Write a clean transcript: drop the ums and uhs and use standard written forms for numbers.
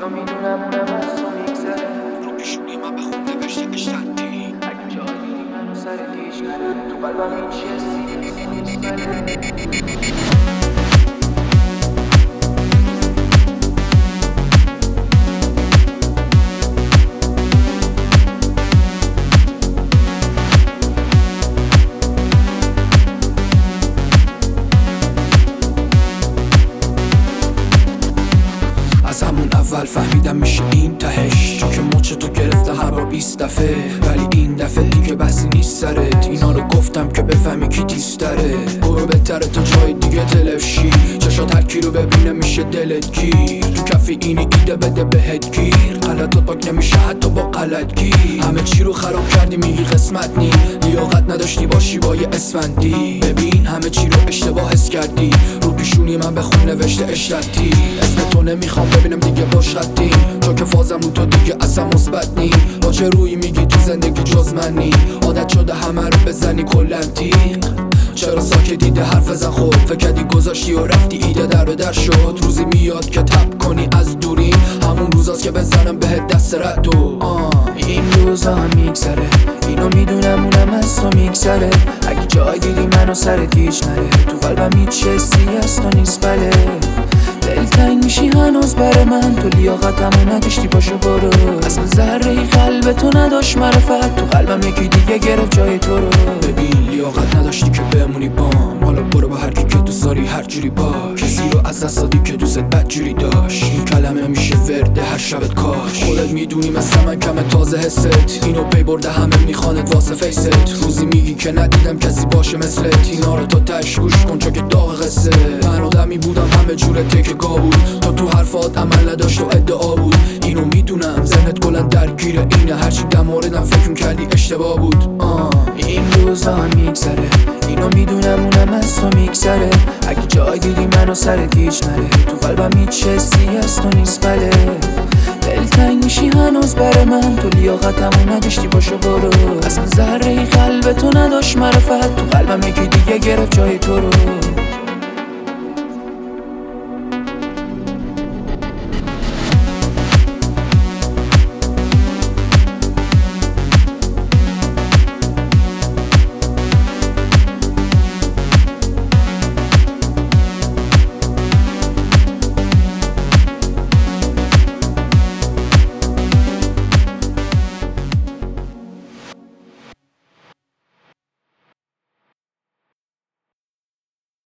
میدونم اونم از تو میگذره رو پیشونی من به خون نوشته اشتدی اگه جایی دیدی منو سر دیش نره تو قلبم این چیه از همون اول فهمیدم میشه این تهش، چون که مچ تو گرفته هر بار 20 دفعه، ولی این دفعه دیگه بسی نیست سرت. اینا رو گفتم که بفهمی کی تیزتره. برو بهتره تا جای دیگه تلفشی، چشات هر کی رو ببینه میشه دلت گیر. تو کفی اینی ایده بده بهت گیر، غلطات پاک نمیشه حتی با غلطگیر. همه چی رو خراب کردی میگی قسمت نی، لیاقت نداشتی باشی با یه اسفندی. ببین همه چی رو اشتباه حس کردی، رو پیشونی من به خون نوشته اشتدی. اسم تو نمیخوام ببینم دیگه باش خطی، چون که فازم رو تو دیگه اصلا مثبت نی. با چه روی میگی تو زندگی جز منی، عادت شده همه رو بزنی کلن تیغ. چرا ساکت دیده حرف زن خوب، فکر کردی گذاشتی و رفتی ایده در به در شد. روزی میاد که تب کنی از دوری، همون روزاست که بزنم بهت دست ردو. این روزا هم میگذره، اینو میدونم اونم از تو میگذره. اگه جای دیدی منو سر دیش نره، تو قلبم هیچ حسی از تو نیست بله. دلتنگ میشی هنوز برای من، تو لیاقتمو نداشتی پاشو برو. اصلا ذره قلب تو نداشت معرفت، تو قلبم یکی دیگه گرفت جای تو رو. ببین لیاقت نداشتی که بمونی بام، حالا برو با هر کی که دوست داری هر جوری باش. کسی رو از دست دادی که دوست بد جوری داشت، این کلمه میشه ورده هر شبت کاش. خودت میدونی مثل من کم تازه حست، اینو پی برده همه میخواند واسه فیست. روزی میگی که ندیدم کسی باشه مثلت، اینا رو تو تش گوش کن چون که داغ قصه. من آدمی بودم همه جور تک گا بود، تو حرفات عمل نداشت و ادعا بود. اینو میدونم ذهنت کلا درگیره اینه، هرچی در موردم فکر کردی اشتباه بود. این روزا هم میگذره، اینو میدونم اونم از تو میگذره. اگه جای دیدی منو سر دیش نره، تو قلبم هیچ حسی از تو نیست بله. دلتنگ میشی هنوز برای من، تو لیاقتمو نداشتی پاشو برو. اصلا ذره قلب تو نداشت معرفت، تو قلبم یکی دیگه گرفت جای تو رو.